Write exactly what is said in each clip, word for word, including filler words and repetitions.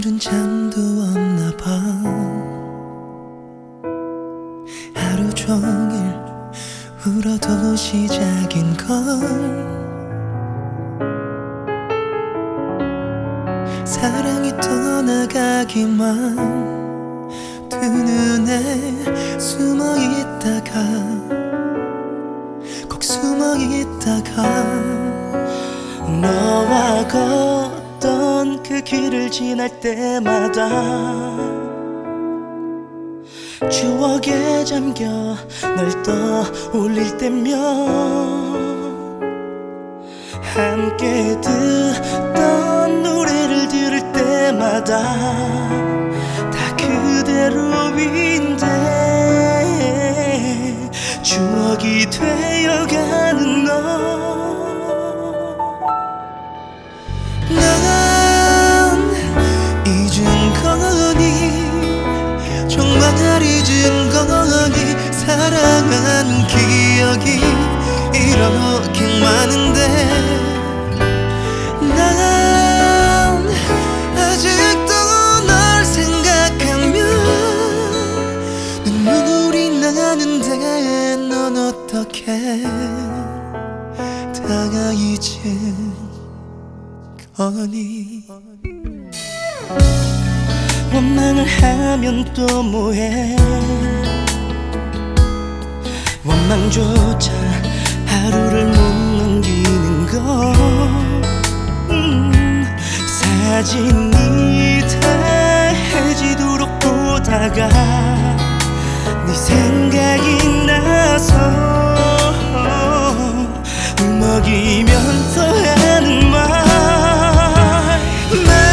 오늘은 잠도 없나 봐. 하루 종일 울어도 시작인걸. 사랑이 떠나가기만 두 눈에 숨어있다가 꼭 숨어있다가 너와 걷던 그 길을 지날 때마다 추억에 잠겨 널 떠올릴 때면 함께 듣던 노래를 들을 때마다 다 그대로인데 추억이 되어가는 너. 난 잊은 거니 정말 잊은 거니 사랑한 기억이 이렇게 많은데 난 아직도 널 생각하면 눈물이 나는데 넌 어떻게 다 잊은 거니. 원망을 하면 또 뭐해. 원망조차 하루를 못 넘기는 거. 음, 사진이 다 해지도록 보다가 네 생각이 나서 울먹이면서 하는 말. 날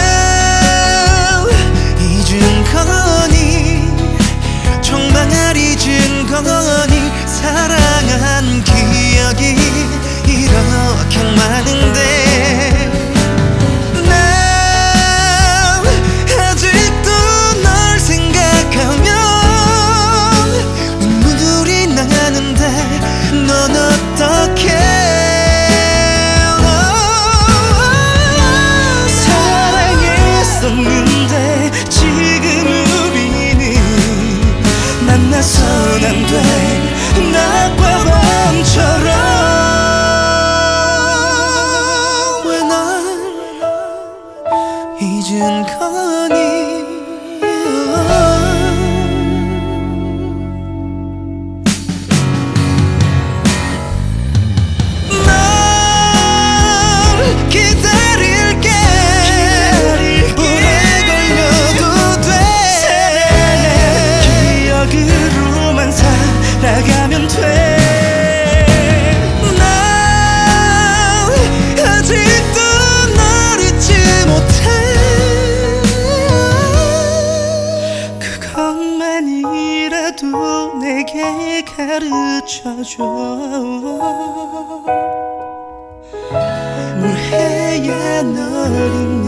잊은 거니 정말 잊은 거니 사랑한 기억이 이렇게 많은데 난 아직도 널 생각하면 눈물이 나는데 넌 어떻게 사랑했었는데 지금 우리는 만나선 안 돼. 낮과 밤처럼 왜 날 잊은 거니. 널 기다릴게. 오래 걸려도 돼. 기억으로만 살아가면 돼. 난 아직도 널 잊지 못해. 그것만이라도 내게 가르쳐줘. 뭘 해야 널 잊는